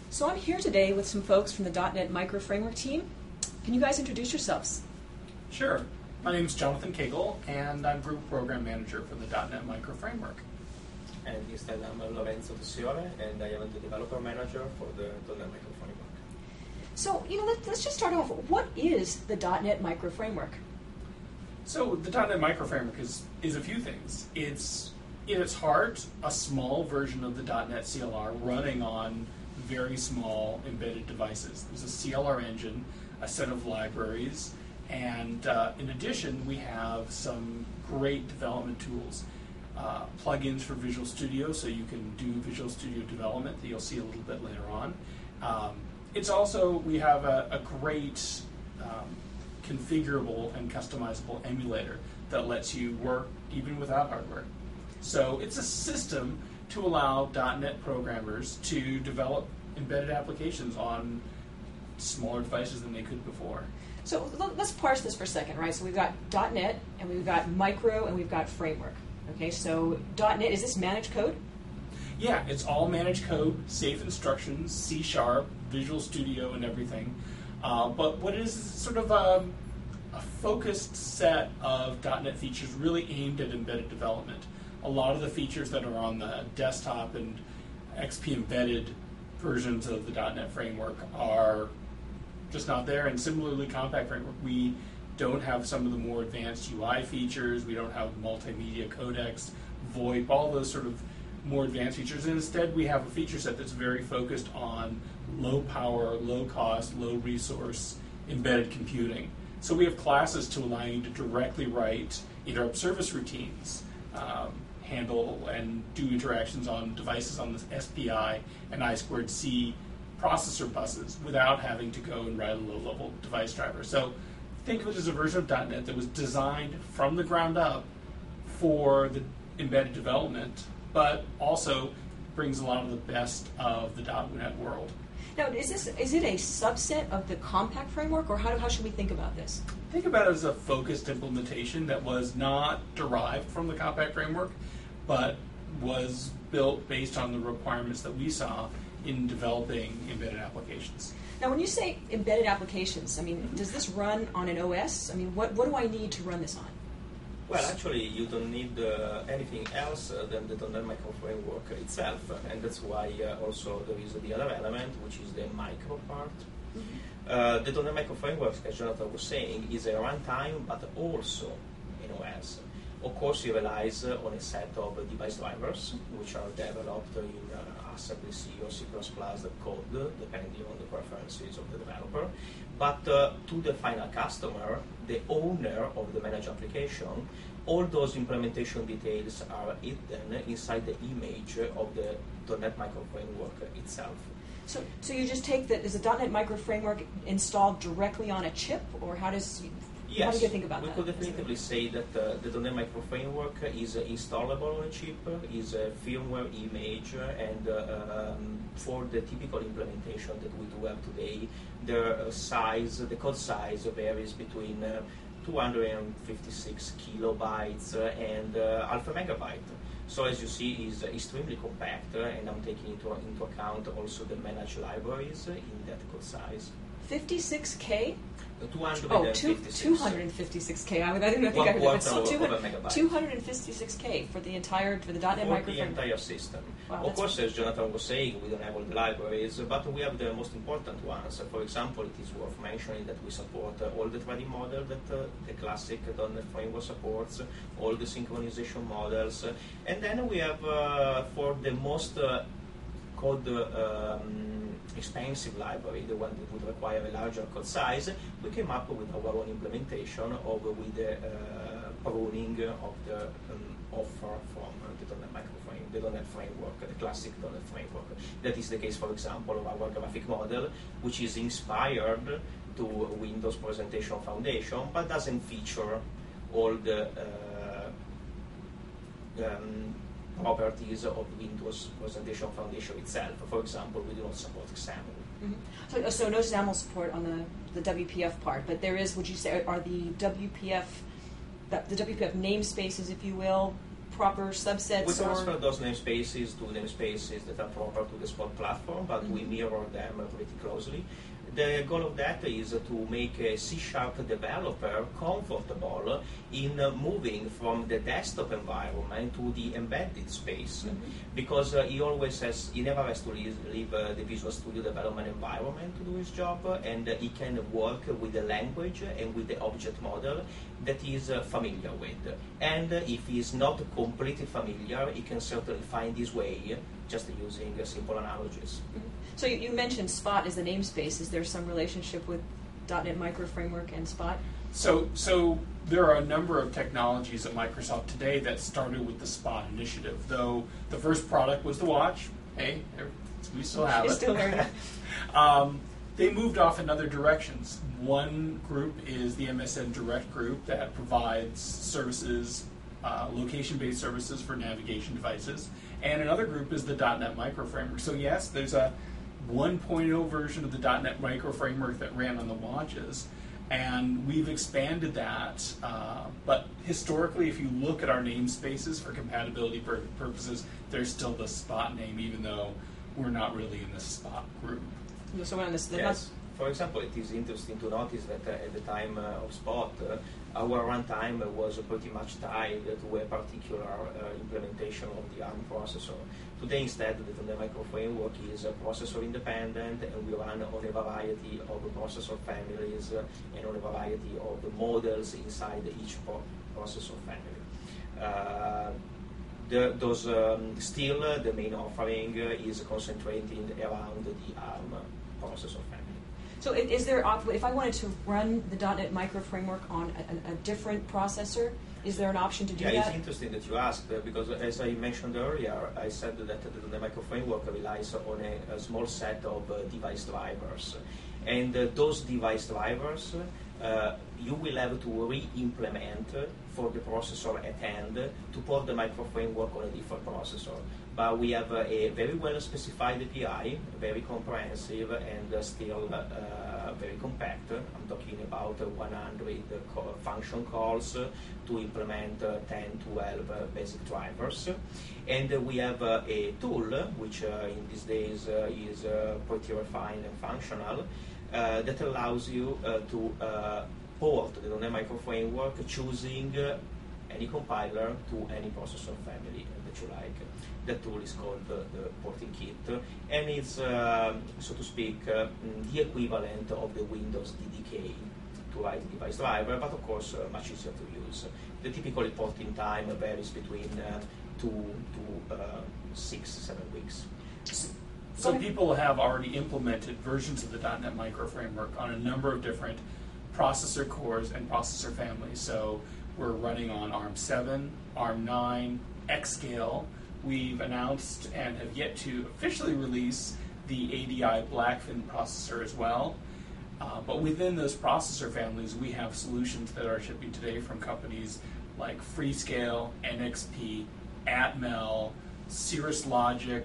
So I'm here today with some folks from the .NET Micro Framework team. Can you guys introduce yourselves? Sure. My name is Jonathan Cagle, and I'm Group Program Manager for the .NET Micro Framework. And instead, I'm Lorenzo Tessiore, and I am the Developer Manager for the .NET Micro Framework. So, let's just start off. What is the .NET Micro Framework? So the .NET Micro Framework is a few things. It's, in its heart, a small version of the .NET CLR running on very small embedded devices. There's a CLR engine, a set of libraries, and in addition, we have some great development tools. Plugins for Visual Studio, so you can do Visual Studio development that you'll see a little bit later on. It's also, we have a great configurable and customizable emulator that lets you work even without hardware. So it's a system to allow .NET programmers to develop embedded applications on smaller devices than they could before. So let's parse this for a second, right? So we've got .NET, and we've got Micro, and we've got Framework. Okay, so .NET, is this managed code? Yeah, it's all managed code, safe instructions, C#, Visual Studio, and everything. But what is sort of a focused set of .NET features really aimed at embedded development. A lot of the features that are on the desktop and XP embedded versions of the .NET Framework are just not there. And similarly, Compact Framework, we don't have some of the more advanced UI features. We don't have multimedia codecs, VoIP, all those sort of more advanced features. And instead, we have a feature set that's very focused on low power, low cost, low resource embedded computing. So we have classes to allow you to directly write interrupt service routines, handle and do interactions on devices on the SPI and I2C processor buses without having to go and write a low-level device driver. So think of it as a version of .NET that was designed from the ground up for the embedded development, but also brings a lot of the best of the .NET world. Now, is it a subset of the Compact Framework, or how should we think about this? Think about it as a focused implementation that was not derived from the Compact Framework, but was built based on the requirements that we saw in developing embedded applications. Now, when you say embedded applications, does this run on an OS? What do I need to run this on? Well, actually, you don't need anything else than the .NET Micro Framework itself, and that's why also there is the other element, which is the micro part. Mm-hmm. The .NET Micro Framework, as Jonathan was saying, is a runtime, but also an OS. Of course, it relies on a set of device drivers, which are developed in Assembly C or C++ code, depending on the preferences of the developer. But to the final customer, the owner of the managed application, all those implementation details are hidden inside the image of the .NET Micro Framework itself. So you just take is the .NET Micro Framework installed directly on a chip, or how do you think about that? We could definitively say that the .NET Micro Framework is installable on a chip, is a firmware image, and for the typical implementation that we do have today, the code size varies between 256 kilobytes and half a megabyte. So as you see, is extremely compact, and I'm taking into account also the managed libraries in that code size. 56K? 256. 256K. I didn't think I heard that. But still 256K for the .NET Micro Framework. For the entire system. Wow, of course, as Jonathan was saying, we don't have all the libraries, but we have the most important ones. For example, it is worth mentioning that we support all the 3D model that the classic .NET Framework supports, all the synchronization models, and then we have for the most code expensive library, the one that would require a larger code size, we came up with our own implementation with the pruning of the offer from the .NET Micro Framework, the .NET Framework, the classic .NET Framework. That is the case, for example, of our graphic model, which is inspired to Windows Presentation Foundation, but doesn't feature all the properties of Windows Presentation Foundation itself. For example, we do not support XAML. Mm-hmm. So no XAML support on the WPF part, but there is, would you say, are the WPF namespaces, if you will, proper subsets? We transfer those namespaces to namespaces that are proper to the Spot platform, but we mirror them pretty closely. The goal of that is to make a C# developer comfortable in moving from the desktop environment to the embedded space, because he never has to leave the Visual Studio development environment to do his job, and he can work with the language and with the object model that he is familiar with. And if he is not completely familiar, he can certainly find his way just using simple analogies. So you mentioned Spot as the namespace. Is there some relationship with .NET Micro Framework and Spot? So there are a number of technologies at Microsoft today that started with the Spot initiative. Though the first product was the watch. Hey, we still have it. Still there. They moved off in other directions. One group is the MSN Direct group that provides services, location-based services for navigation devices. And another group is the .NET Micro Framework. So yes, there's a 1.0 version of the .NET Micro Framework that ran on the watches, and we've expanded that. But historically, if you look at our namespaces for compatibility purposes, there's still the Spot name, even though we're not really in the Spot group. So we're on this. Yes. For example, it is interesting to notice that at the time of Spot, our runtime was pretty much tied to a particular implementation of the ARM processor. Today, instead, the Micro Framework is processor independent, and we run on a variety of processor families and on a variety of models inside each processor family. Still, the main offering is concentrating around the ARM processor family. So is there, if I wanted to run the .NET Micro Framework on a different processor, is there an option to do that? Yeah, it's interesting that you asked, because as I mentioned earlier, I said that the Micro Framework relies on a small set of device drivers. And those device drivers, you will have to re-implement for the processor at hand to port the Micro Framework on a different processor. But we have a very well specified API, very comprehensive, and still very compact. I'm talking about 100 function calls to implement 10, 12 basic drivers. And we have a tool, which in these days is pretty refined and functional, that allows you to port the .NET Micro Framework choosing any compiler to any processor family that you like. That tool is called the porting kit, and it's, so to speak, the equivalent of the Windows DDK to write the device driver, but of course much easier to use. The typical porting time varies between 2 to 6-7 weeks. So people have already implemented versions of the .NET Micro Framework on a number of different processor cores and processor families. So we're running on ARM7, ARM9, Xscale. We've announced and have yet to officially release the ADI Blackfin processor as well. But within those processor families, we have solutions that are shipping today from companies like Freescale, NXP, Atmel, Cirrus Logic,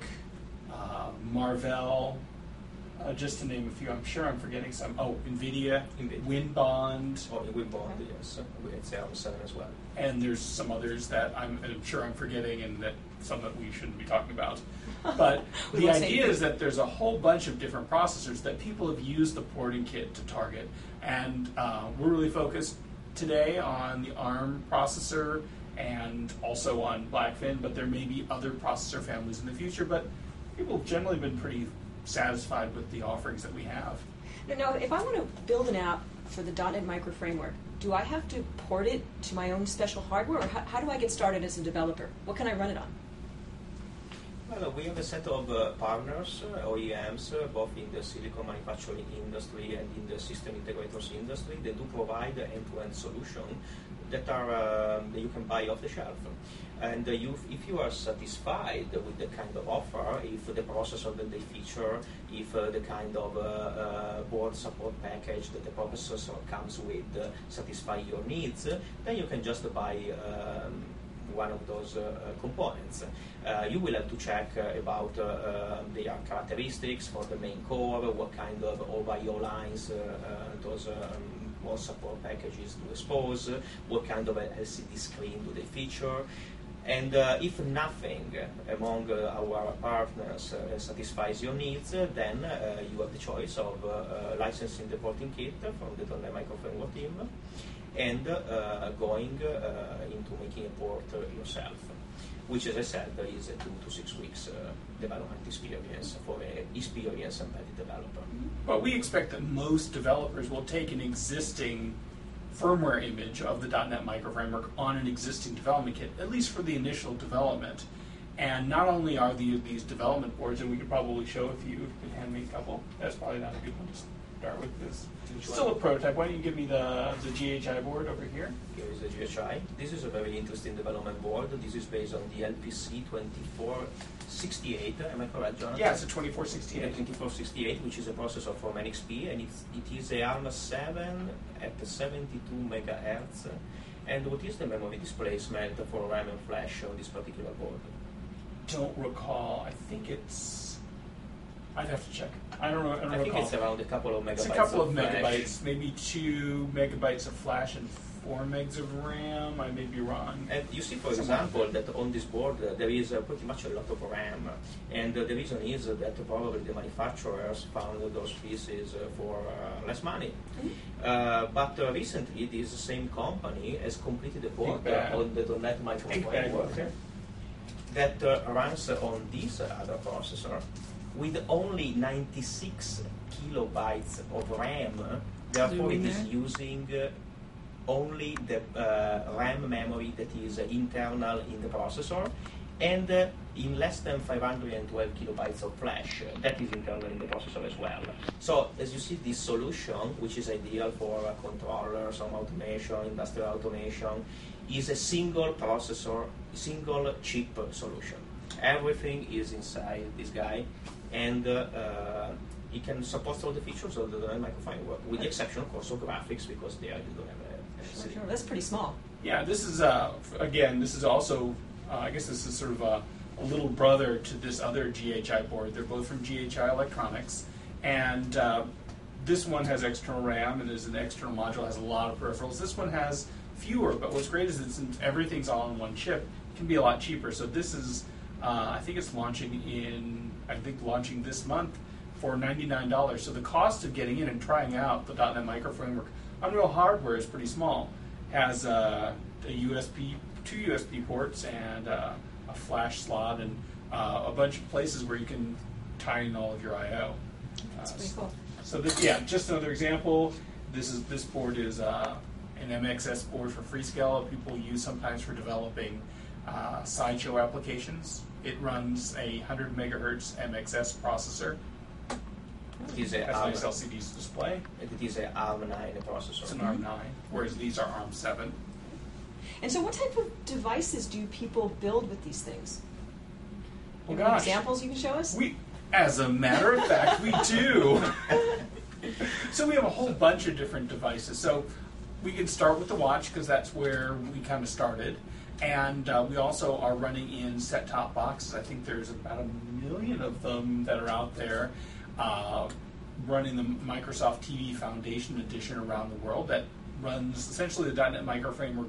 Marvell, just to name a few. I'm sure I'm forgetting some. Oh, NVIDIA, Winbond. Oh, Winbond, yes. It's ARM7 as well. And there's some others that I'm sure I'm forgetting, and that some that we shouldn't be talking about. But the idea is that there's a whole bunch of different processors that people have used the porting kit to target. And we're really focused today on the ARM processor and also on Blackfin, but there may be other processor families in the future. But people have generally been pretty satisfied with the offerings that we have. Now, if I want to build an app for the .NET Micro Framework, do I have to port it to my own special hardware, or how do I get started as a developer? What can I run it on? Well, we have a set of partners, OEMs, both in the silicon manufacturing industry and in the system integrators industry. They do provide end-to-end solutions that are that you can buy off the shelf. And if you are satisfied with the kind of offer, if the processor that they feature, if the kind of board support package that the processor comes with satisfy your needs, then you can just buy one of those components. You will have to check about their characteristics for the main core, what kind of OVIO lines those board support packages do expose, what kind of LCD screen do they feature. And if nothing among our partners satisfies your needs, then you have the choice of licensing the porting kit from the .NET Micro Framework team and going into making a port yourself, which, as I said, is a 2 to 6 weeks development experience for an experienced embedded developer. But we expect that most developers will take an existing firmware image of the .NET Micro Framework on an existing development kit, at least for the initial development. And not only are these development boards, and we could probably show a few, if you could hand me a couple. That's probably not a good one to start with. This still a prototype. Why don't you give me the GHI board over here? Here is the GHI. This is a very interesting development board. This is based on the LPC 2468. Am I correct, Jonathan? Yeah, it's a 2468. 2468, which is a processor from NXP, and it is a ARM7 at 72 megahertz. And what is the memory displacement for RAM and flash on this particular board? Don't recall. I think it's. I'd have to check. I don't know. I think it's around a couple of megabytes. It's a couple of flash. megabytes, maybe 2 megabytes of flash and 4 megs of RAM. I may be wrong. And you see, for example, that on this board there is pretty much a lot of RAM, and the reason is that probably the manufacturers found those pieces for less money. But recently, this same company has completed a board on the .NET Micro Framework that runs on this other processor with only 96 kilobytes of RAM. Therefore, it is using only the RAM memory that is internal in the processor, and in less than 512 kilobytes of flash that is internal in the processor as well. So, as you see, this solution, which is ideal for controllers, home automation, industrial automation, is a single processor, single chip solution. Everything is inside this guy, and it can support all the features of the .NET Micro Framework, with the exception, of course, of graphics, because there you don't have a Sure. That's pretty small. Yeah, this is, again, this is also, I guess this is sort of a little brother to this other GHI board. They're both from GHI Electronics, and this one has external RAM and is an external module, has a lot of peripherals. This one has fewer, but what's great is that since everything's all on one chip, it can be a lot cheaper. So this is, I think it's launching this month for $99. So the cost of getting in and trying out the .NET Micro Framework on real hardware is pretty small. Has a USB, 2 USB ports and a flash slot and a bunch of places where you can tie in all of your I/O. That's pretty cool. So this, yeah, just another example. This board is an MXS board for Freescale that people use sometimes for developing Sideshow applications. It runs a 100 megahertz MXS processor. It is a has a nice LCD display. It is an ARM9 processor. It's an ARM9, whereas these are ARM7. And so what type of devices do people build with these things? Well, Any gosh. examples you can show us? As a matter of fact, we do. So we have a whole bunch of different devices. So we can start with the watch because that's where we kind of started. And we also are running in set-top boxes. I think there's about 1 million of them that are out there. Running the Microsoft TV Foundation edition around the world that runs essentially the .NET Micro Framework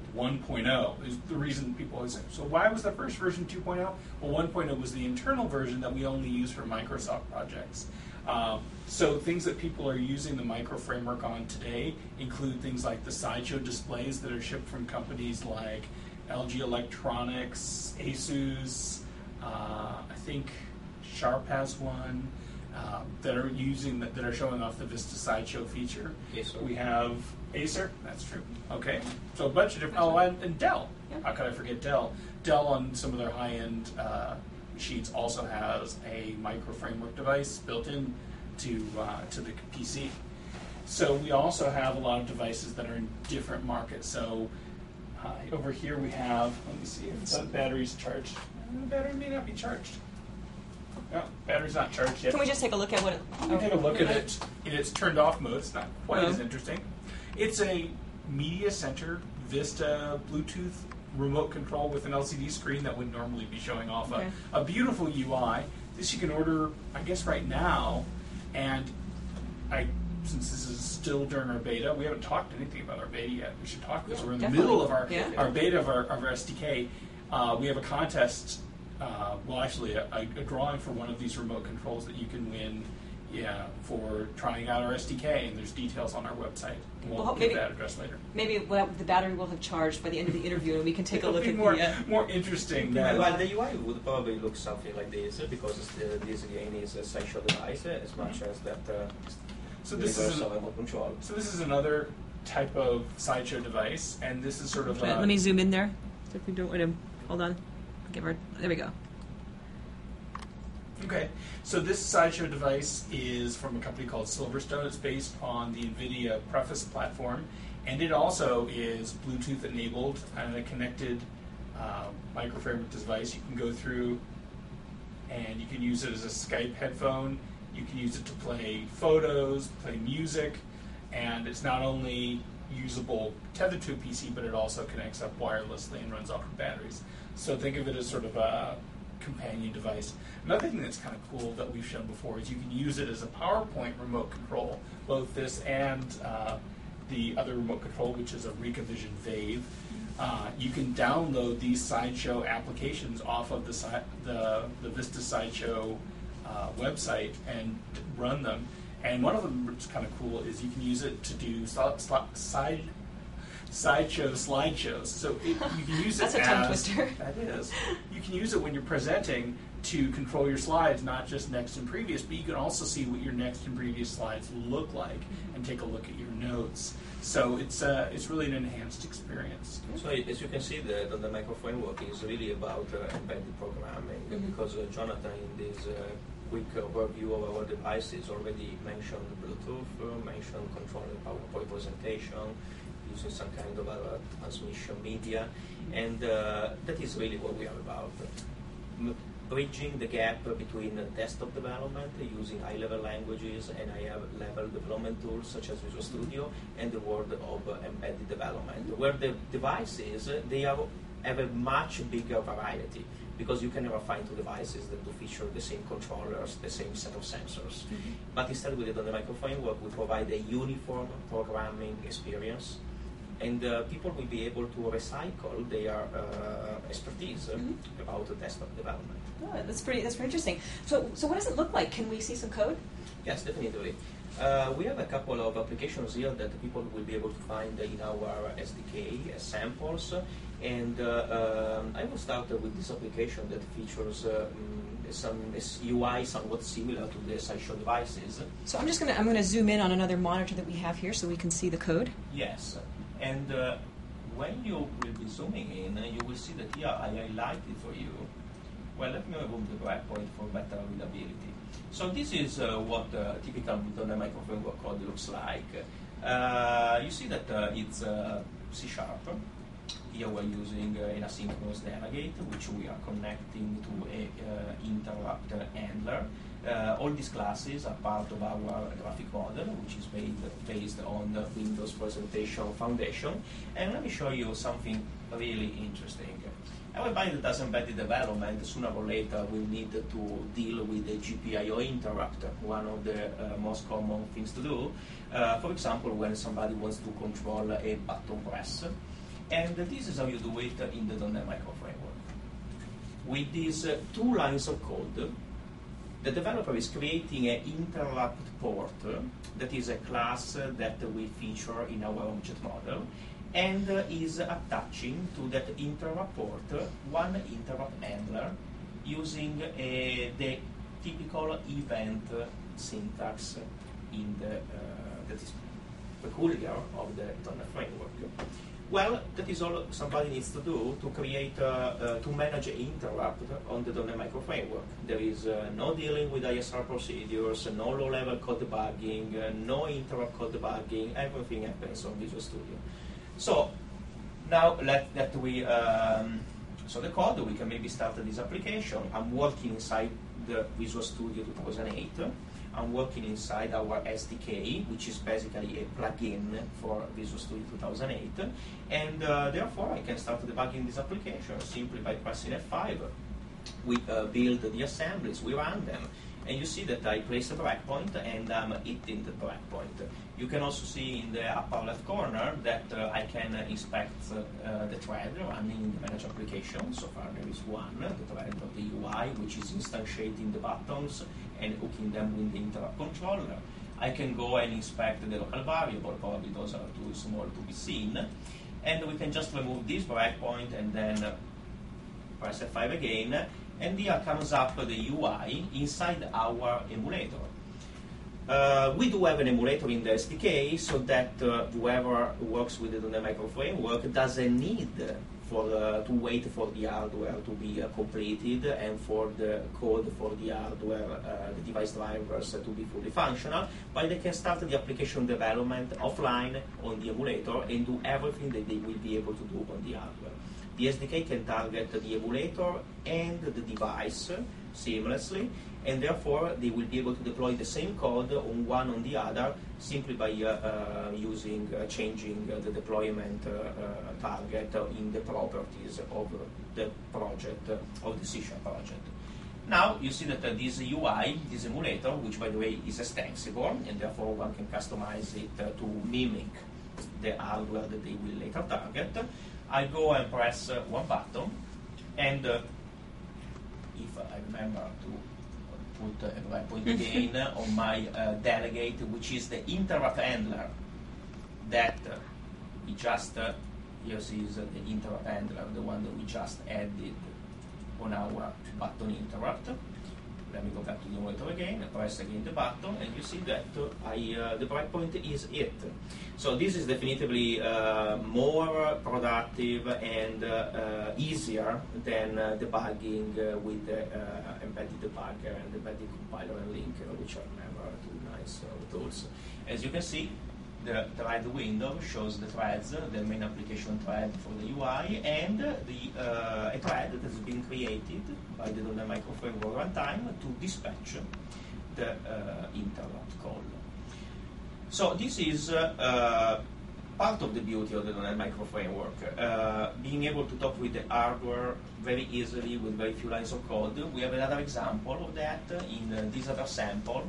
1.0 is the reason people always say, so why was the first version 2.0? Well, 1.0 was the internal version that we only use for Microsoft projects. So things that people are using the Micro Framework on today include things like the Sideshow displays that are shipped from companies like LG Electronics, Asus, I think Sharp has one. That are showing off the Vista Sideshow feature. Acer. We have Acer, that's true. Okay, so a bunch of different. Oh, and Dell. Yeah. How could I forget Dell? Dell on some of their high-end machines also has a Micro Framework device built in to the PC. So we also have a lot of devices that are in different markets. So over here we have. Let me see if the battery's charged. The battery may not be charged. No, battery's not charged yet. Can we just take a look at what it... You can take a look at it in its turned off mode. It's not quite as interesting. It's a Media Center Vista Bluetooth remote control with an LCD screen that would normally be showing off a beautiful UI. This you can order, I guess, right now. And since this is still during our beta, we haven't talked anything about our beta yet. We should talk because we're in the middle of our beta of our SDK. we have a contest, actually a drawing for one of these remote controls that you can win for trying out our SDK, and there's details on our website. We'll give that address later. Maybe the battery will have charged by the end of the interview, and we can take a look at more interesting. Well, the UI would probably look something like this, because this again is a Sideshow device as much as that. So this is another type of Sideshow device, and this is sort of. Let me zoom in there. If we don't want to, hold on. There we go. Okay, so this Sideshow device is from a company called Silverstone. It's based on the NVIDIA Preface platform, and it also is Bluetooth enabled and a connected microframe device. You can go through and you can use it as a Skype headphone. You can use it to play photos, play music, and it's not only usable tethered to a PC, but it also connects up wirelessly and runs off of batteries. So think of it as sort of a companion device. Another thing that's kind of cool that we've shown before is you can use it as a PowerPoint remote control, both this and the other remote control, which is a RicaVision Vave. You can download these Sideshow applications off of the Vista Sideshow website and run them. And one of them that's kind of cool is you can use it to do Sideshow slideshows. So you can use it That's a tongue twister. That is. You can use it when you're presenting to control your slides, not just next and previous, but you can also see what your next and previous slides look like and take a look at your notes. So it's really an enhanced experience. So as you can see, the micro framework is really about embedded programming, because Jonathan in this quick overview of our devices already mentioned Bluetooth, mentioned controlling PowerPoint presentation, using some kind of transmission media, and that is really what we are about. Bridging the gap between desktop development using high-level languages and high-level development tools such as Visual Studio and the world of embedded development, where the devices, they have a much bigger variety, because you can never find two devices that do feature the same controllers, the same set of sensors. But instead, with the micro framework, we provide a uniform programming experience, and people will be able to recycle their expertise about desktop development. Oh, that's pretty interesting. So what does it look like? Can we see some code? Yes, definitely. We have a couple of applications here that people will be able to find in our SDK as samples. And I will start with this application that features some UI somewhat similar to the Sideshow devices. So I'm going to zoom in on another monitor that we have here so we can see the code. Yes, and when you will be zooming in, you will see that here I highlighted for you. Well, let me remove the breakpoint for better readability. So this is what typical Butoner micro framework code looks like. You see that it's C#. Here we're using an asynchronous delegate, which we are connecting to a interrupt handler. All these classes are part of our graphic model, which is based on the Windows Presentation Foundation. And let me show you something really interesting. Everybody that does embedded development, sooner or later, will need to deal with the GPIO interrupt, one of the most common things to do. For example, when somebody wants to control a button press. And this is how you do it in the .NET Micro Framework. With these two lines of code, the developer is creating an interrupt port that is a class that we feature in our object model, and is attaching to that interrupt port one interrupt handler using the typical event syntax in that is peculiar of the .NET Framework. Well, that is all somebody needs to do to create, to manage an interrupt on the .NET Micro Framework. There is no dealing with ISR procedures, no low-level code debugging, no interrupt code debugging. Everything happens on Visual Studio. So now so the code, we can maybe start this application. I'm working inside the Visual Studio 2008. I'm working inside our SDK, which is basically a plugin for Visual Studio 2008. And therefore, I can start debugging this application simply by pressing F5. We build the assemblies, we run them, And you see that I place a breakpoint and I'm hitting the breakpoint. You can also see in the upper left corner that I can inspect the thread running in the manage application. So far there is one, the thread of the UI, which is instantiating the buttons and hooking them with the interrupt controller. I can go and inspect the local variable, probably those are too small to be seen. And we can just remove this breakpoint and then press F5 again, and here comes up the UI inside our emulator. We do have an emulator in the SDK so that whoever works with the Micro framework doesn't need to wait for the hardware to be completed and for the code for the hardware, the device drivers to be fully functional, but they can start the application development offline on the emulator and do everything that they will be able to do on the hardware. The SDK can target the emulator and the device seamlessly, and therefore they will be able to deploy the same code on one on the other simply by changing the deployment target in the properties of the project, of the C# project. Now you see that this UI, this emulator, which by the way is extensible, and therefore one can customize it to mimic the hardware that they will later target. I go and press one button, and if I remember to put a breakpoint again on my delegate, which is the interrupt handler that we just, here is the interrupt handler, the one that we just added on our button interrupt. Let me go back to the emulator again, press again the button, and you see that the breakpoint is hit. So this is definitively more productive and easier than debugging with the embedded debugger and embedded compiler and linker, which are never too nice tools. As you can see, the thread window shows the threads, the main application thread for the UI, and a thread that has been created by the .NET Micro Framework runtime to dispatch the interrupt call. So this is part of the beauty of the .NET Micro Framework, being able to talk with the hardware very easily with very few lines of code. We have another example of that in this other sample.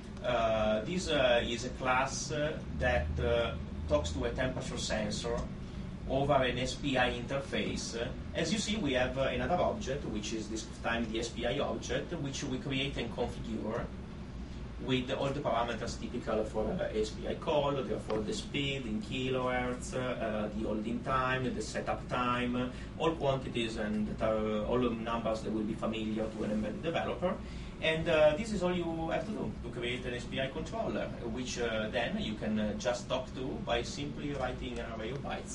This is a class that talks to a temperature sensor over an SPI interface. As you see, we have another object, which is this time the SPI object, which we create and configure with all the parameters typical for SPI call, therefore the speed in kilohertz, the holding time, the setup time, all quantities and all numbers that will be familiar to an embedded developer. And this is all you have to do to create an SPI controller, which then you can just talk to by simply writing an array of bytes.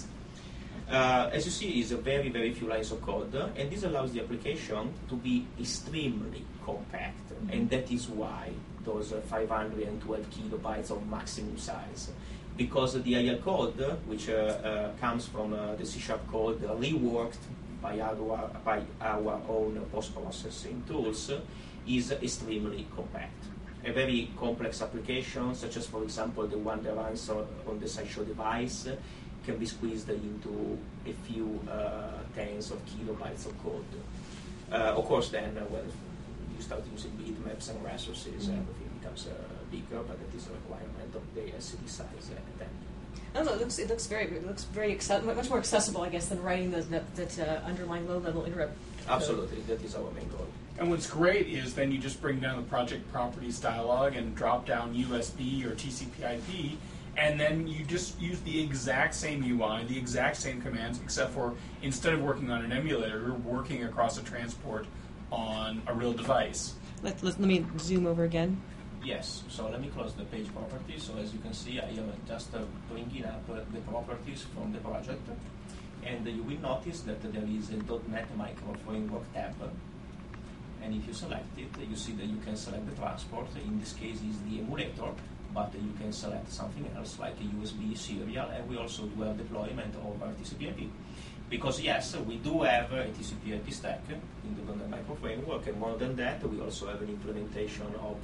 As you see, it's a very, very few lines of code, and this allows the application to be extremely compact, and that is why those 512 kilobytes of maximum size. Because the IL code, which comes from the C# code reworked by our own post-processing tools, is extremely compact. A very complex application, such as, for example, the one that runs on the Sideshow device, can be squeezed into a few tens of kilobytes of code. Of course, then when you start using bitmaps and resources, everything becomes bigger, but that is a requirement of the SCD size then. I don't know. It looks very much more accessible, I guess, than writing that underlying low-level interrupt. Absolutely, that is our main goal. And what's great is then you just bring down the project properties dialog and drop down USB or TCP/IP, and then you just use the exact same UI, the exact same commands, except for instead of working on an emulator, you're working across a transport on a real device. Let me zoom over again. Yes, so let me close the page properties. So as you can see, I am just bringing up the properties from the project, and you will notice that there is a .NET Micro Framework tab. And if you select it, you see that you can select the transport. In this case, is the emulator, but you can select something else like a USB serial, and we also do have deployment over TCP/IP. Because yes, we do have a TCP/IP stack in the .NET Micro Framework, and more than that, we also have an implementation of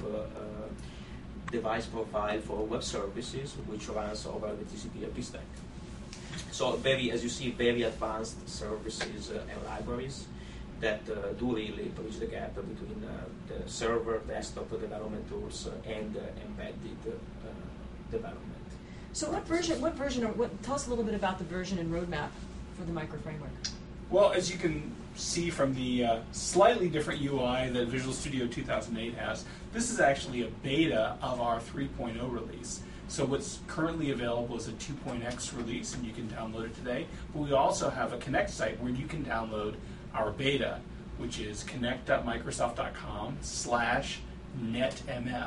device profile for web services, which runs over the TCP/IP stack. So as you see, very advanced services and libraries that do really bridge the gap between the server desktop development tools and embedded development. So tell us a little bit about the version and roadmap for the micro framework. Well, as you can see from the slightly different UI that Visual Studio 2008 has, this is actually a beta of our 3.0 release. So what's currently available is a 2.x release, and you can download it today. But we also have a Connect site where you can download our beta, which is connect.microsoft.com/netmf.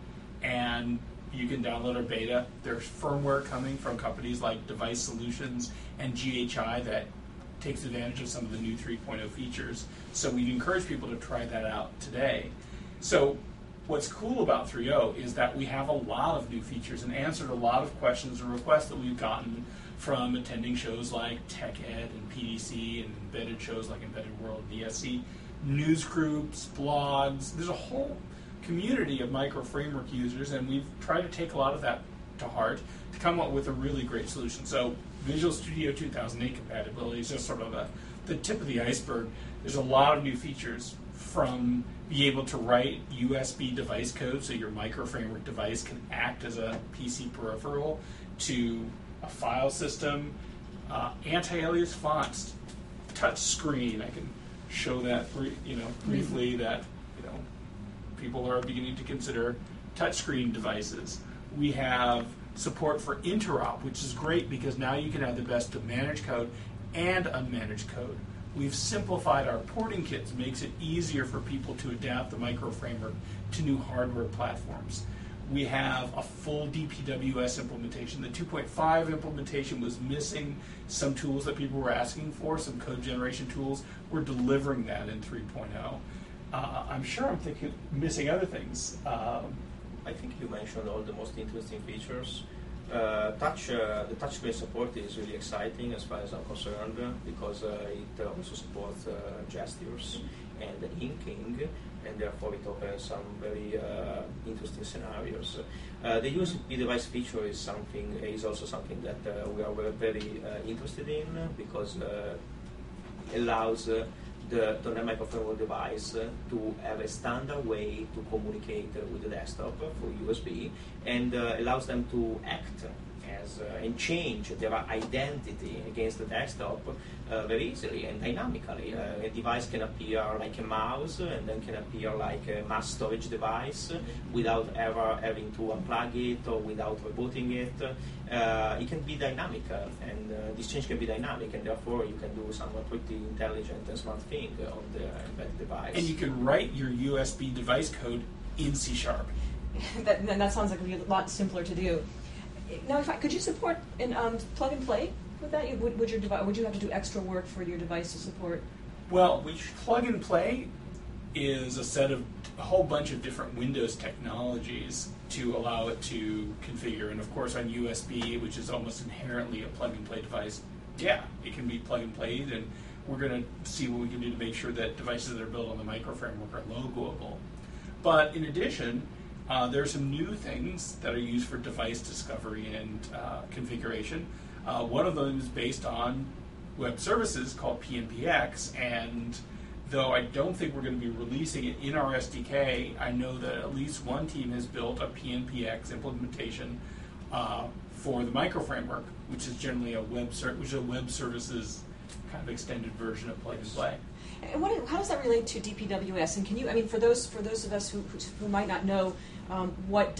And you can download our beta. There's firmware coming from companies like Device Solutions and GHI that takes advantage of some of the new 3.0 features. So we'd encourage people to try that out today. So what's cool about 3.0 is that we have a lot of new features and answered a lot of questions and requests that we've gotten from attending shows like TechEd and PDC and embedded shows like Embedded World and ESC, news groups, blogs. There's a whole community of micro framework users, and we've tried to take a lot of that to heart to come up with a really great solution. So Visual Studio 2008 compatibility is just sort of the tip of the iceberg. There's a lot of new features, from being able to write USB device code so your micro framework device can act as a PC peripheral, to a file system, anti-alias fonts, touch screen. I can show that briefly that people are beginning to consider touchscreen devices. We have support for interop, which is great because now you can have the best of managed code and unmanaged code. We've simplified our porting kits, makes it easier for people to adapt the micro framework to new hardware platforms. We have a full DPWS implementation. The 2.5 implementation was missing some tools that people were asking for, some code generation tools. We're delivering that in 3.0. I'm sure I'm missing other things. I think you mentioned all the most interesting features. The touchscreen support is really exciting as far as I'm concerned, because it also supports gestures and inking, and therefore it opens some very interesting scenarios. The USB device feature is also something that we are very interested in, because it allows the micro framework device to have a standard way to communicate with the desktop for USB, and allows them to act as and change their identity against the desktop very easily and dynamically. A device can appear like a mouse, and then can appear like a mass storage device without ever having to unplug it or without rebooting it. It can be dynamic, and this change can be dynamic, and therefore you can do some pretty intelligent and smart thing on the embedded device. And you can write your USB device code in C#. that sounds like it would be a lot simpler to do. Now, could you support plug and play with that? Would you have to do extra work for your device to support? Well, plug and play is a whole bunch of different Windows technologies to allow it to configure. And of course, on USB, which is almost inherently a plug and play device, yeah, it can be plug and played. And we're going to see what we can do to make sure that devices that are built on the micro framework are logoable. But in addition, there are some new things that are used for device discovery and configuration. One of them is based on web services called PNPX, and though I don't think we're going to be releasing it in our SDK, I know that at least one team has built a PNPX implementation for the micro framework, which is generally a web services kind of extended version of plug and play. And how does that relate to DPWS? And can you, for those of us who might not know what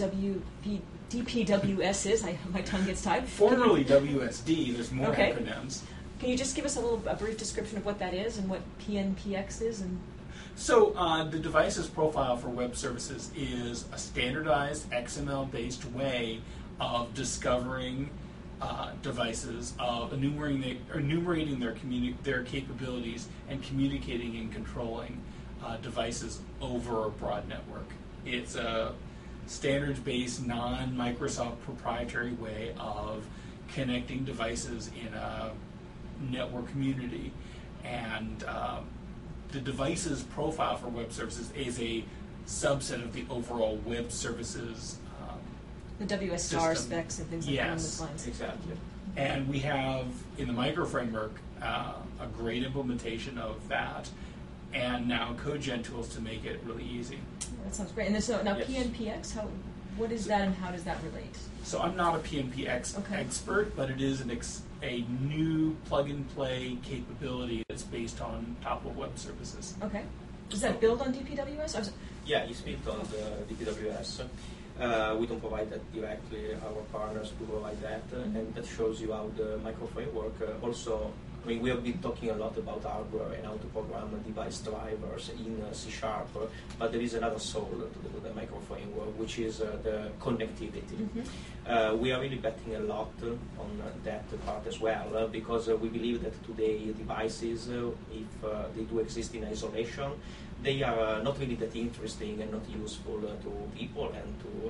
DPWS is, my tongue gets tied. Formerly WSD, there's more okay. acronyms. Can you just give us a brief description of what that is and what PNPX is? So the devices profile for web services is a standardized XML-based way of discovering devices, of enumerating their capabilities and communicating and controlling devices over a broad network. It's a standards-based, non-Microsoft proprietary way of connecting devices in a network community. And the devices profile for web services is a subset of the overall web services the WS star specs and things like that on those lines. Exactly. And we have, in the micro framework, a great implementation of that. and now CodeGen tools to make it really easy. That sounds great. And so now Yes. PNPX, what is that and how does that relate? So I'm not a PNPX Okay. expert, but it is a new plug-and-play capability that's based on top of web services. Okay. Does that build on DPWS? Or is it- Yeah, it's built on the DPWS. We don't provide that directly. Our partners do provide that, and that shows you how the micro framework also. I mean, we have been talking a lot about hardware and how to program device drivers in C#, but there is another soul to the micro framework, which is the connectivity. We are really betting a lot on that part as well, because we believe that today devices, if they do exist in isolation, they are not really that interesting and not useful to people and to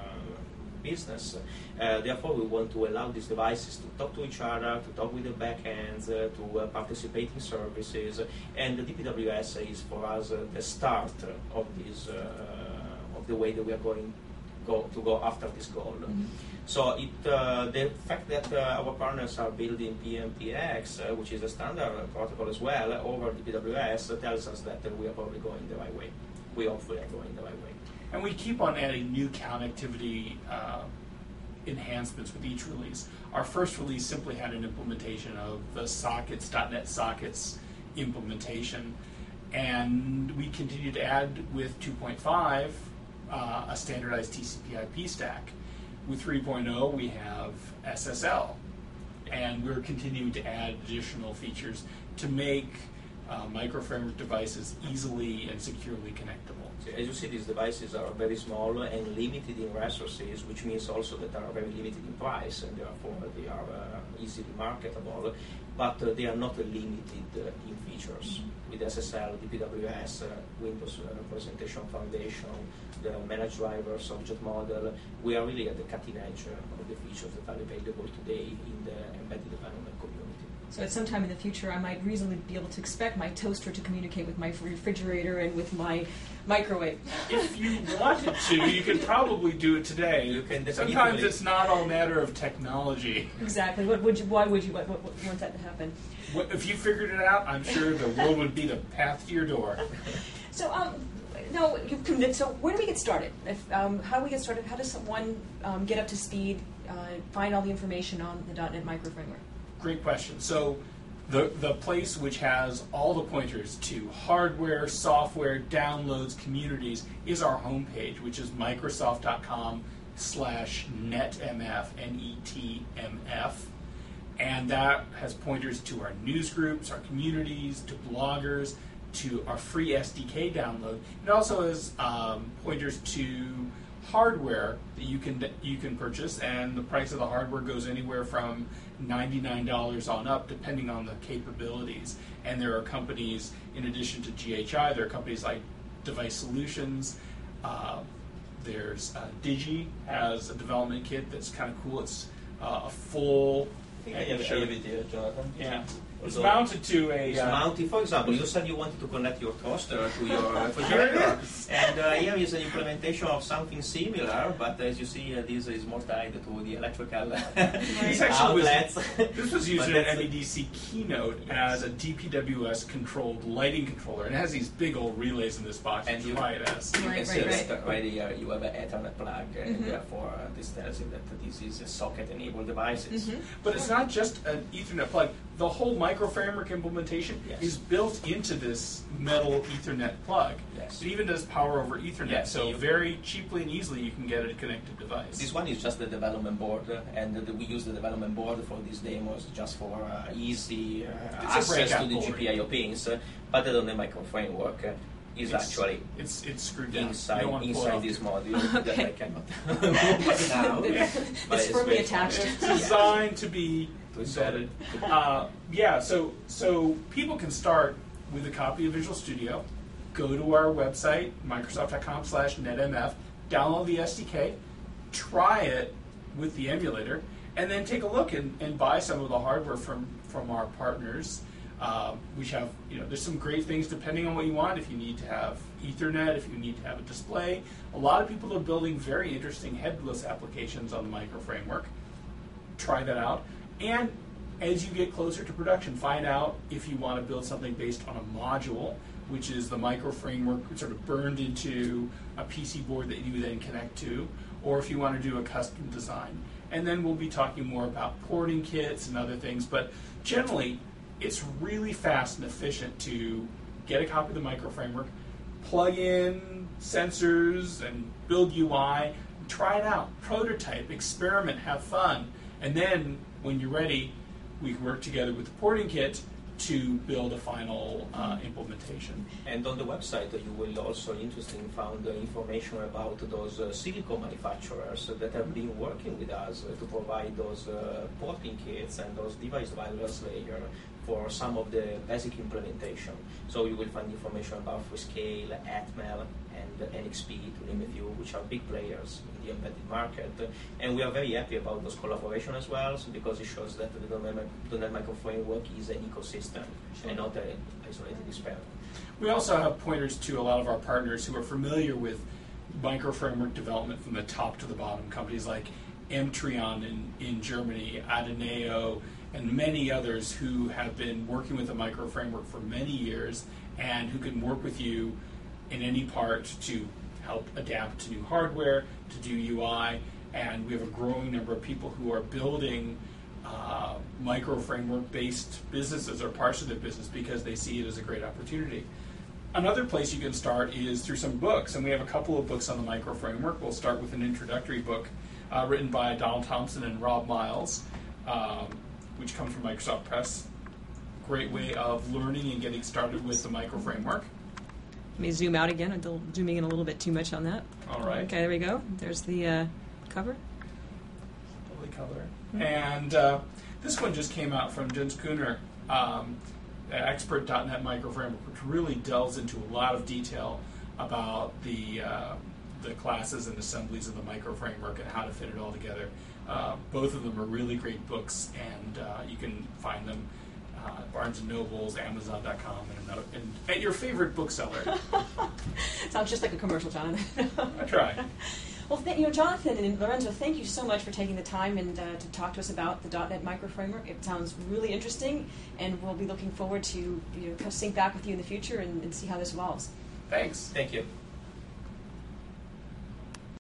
business. Therefore, we want to allow these devices to talk to each other, to talk with the backends, to participate in services, and the DPWS is for us the start of this, of the way that we are going to go after this goal. So the fact that our partners are building PNPX, which is a standard protocol as well, over DPWS tells us that we are probably going the right way. We hopefully are going the right way. And we keep on adding new connectivity enhancements with each release. Our first release simply had an implementation of the sockets, .NET sockets implementation, and we continue to add with 2.5 a standardized TCP/IP stack. With 3.0 we have SSL, and we're continuing to add additional features to make microframework devices easily and securely connectable. As you see, these devices are very small and limited in resources, which means also that they are very limited in price, and therefore they are easily marketable, but they are not limited in features. With SSL, DPWS, Windows Presentation Foundation, the managed drivers, object model, we are really at the cutting edge of the features that are available today in the embedded development community. So at some time in the future, I might reasonably be able to expect my toaster to communicate with my refrigerator and with my microwave. If you wanted to, you could probably do it today. You can Sometimes definitely. it's not all a matter of technology. Exactly. Why would you want that to happen? If you figured it out, I'm sure the world would be the path to your door. So, no, you've convinced. So, where do we get started? How do we get started? How does someone get up to speed, find all the information on the .NET Micro Framework? Great question. So the place which has all the pointers to hardware, software, downloads, communities is our homepage, which is microsoft.com/netmf, NETMF. And that has pointers to our news groups, our communities, to bloggers, to our free SDK download. It also has pointers to hardware that you can purchase, and the price of the hardware goes anywhere from $99 on up, depending on the capabilities. And there are companies, in addition to GHI, there are companies like Device Solutions. There's Digi has a development kit that's kind of cool. It's a full. I think I have it here, Jonathan. Yeah. It's Also, mounted to a. It's mounted, for example, you said you wanted to connect your toaster to your refrigerator, and here is an implementation of something similar, but as you see, this is more tied to the electrical This actually outlets. This was used But in that's an MEDC keynote as a DPWS controlled lighting controller, and it has these big old relays in this box, And which you- is why it has. You Right, can see right. that right here you have an Ethernet plug, and therefore this tells you that this is a socket-enabled devices. But it's not just an Ethernet plug. The whole micro framework implementation Yes. is built into this metal Ethernet plug. Yes. It even does power over Ethernet, Yes, so you- very cheaply and easily you can get a connected device. This one is just the development board, and we use the development board for these demos just for easy a access breakout to the board. GPIO pins, but the .NET Micro Framework is actually it's screwed down. inside You don't want to pull it inside off this too. module that I cannot move now. But It's firmly very attached. fun. It's designed to be To embedded. solid. Yeah, so people can start with a copy of Visual Studio, go to our website, microsoft.com/netmf, download the SDK, try it with the emulator, and then take a look and buy some of the hardware from our partners. We have, there's some great things depending on what you want. If you need to have Ethernet, if you need to have a display. A lot of people are building very interesting headless applications on the micro framework. Try that out. And as you get closer to production, find out if you want to build something based on a module which is the micro framework sort of burned into a PC board that you then connect to, or if you want to do a custom design. And then we'll be talking more about porting kits and other things, but generally it's really fast and efficient to get a copy of the micro framework, plug in sensors and build UI, try it out, prototype, experiment, have fun, and then when you're ready, we can work together with the porting kit to build a final implementation. And on the website, you will also find information about those silicon manufacturers that have been working with us to provide those porting kits and those device drivers layer for some of the basic implementation. So you will find information about Freescale, Atmel, and NXP, to name a few, which are big players in the embedded market. And we are very happy about those collaboration as well, so because it shows that the .NET Micro Framework is an ecosystem and not an isolated experiment. We also have pointers to a lot of our partners who are familiar with micro framework development from the top to the bottom. Companies like Mtrion in Germany, Adeneo, and many others who have been working with the micro framework for many years and who can work with you in any part to help adapt to new hardware, to do UI, and we have a growing number of people who are building micro framework based businesses or parts of their business because they see it as a great opportunity. Another place you can start is through some books, and we have a couple of books on the micro framework. We'll start with an introductory book written by Donald Thompson and Rob Miles, which comes from Microsoft Press. Great way of learning and getting started with the micro framework. Let me zoom out again. I'm zooming in a little bit too much on that. All right. Okay, there we go. There's the cover. Lovely color. And this one just came out from Jens Kuhner, expert .NET Micro Framework, which really delves into a lot of detail about the classes and assemblies of the micro framework and how to fit it all together. Both of them are really great books, and you can find them Barnes & Noble's, Amazon.com, and at your favorite bookseller. Sounds just like a commercial, Jonathan. I try. Well, Jonathan and Lorenzo, thank you so much for taking the time and to talk to us about the .NET Micro Framework. It sounds really interesting, and we'll be looking forward to sync back with you in the future and see how this evolves. Thanks. Thank you.